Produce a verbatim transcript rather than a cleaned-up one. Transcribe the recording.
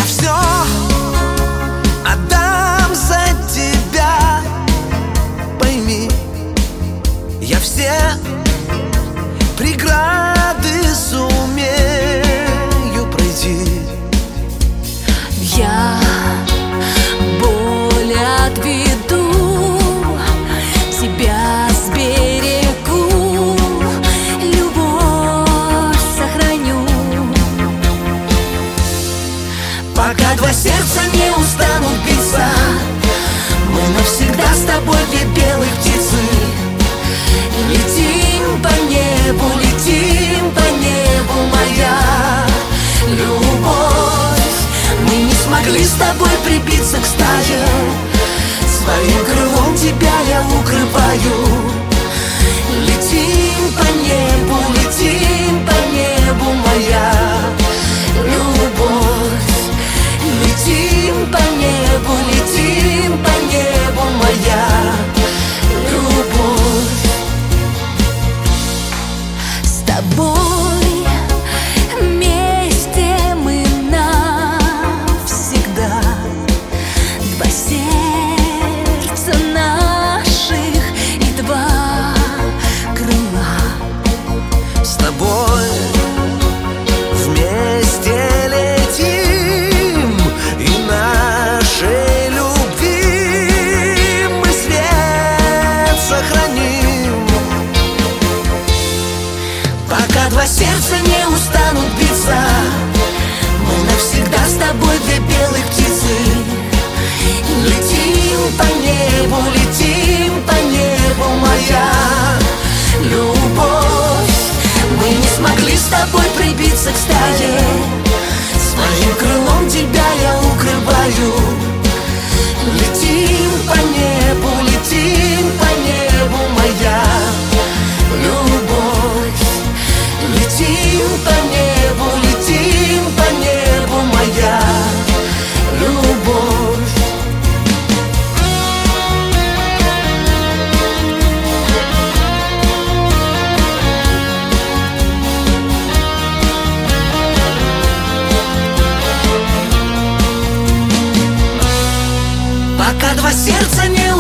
Я все отдам за тебя, пойми. Я все преграды сумею пройти. Я боль отведу, тебя сберегу, любовь сохраню. Пока два сердца не устанут биться, мы навсегда с тобой две белых птицы. Летим по небу, летим по небу, моя любовь. Мы не смогли с тобой прибиться к стае, своим крылом тебя я укрываю. Летим по небу, летим по небу, моя любовь. Летим по небу, летим по небу, моя любовь. С тобой вместе мы навсегда, два сердца наших и два крыла. С тобой вместе летим, и нашей любви мы свет сохраним. Пока два сердца не устанут биться, мы навсегда с тобой две белых птицы. Летим по небу, летим по небу, моя любовь. Мы не смогли с тобой прибиться к стае, своим крылом тебя я укрываю. Летим по небу, летим по небу, моя любовь. Летим по небу, летим по небу, моя любовь. Пока два сердца не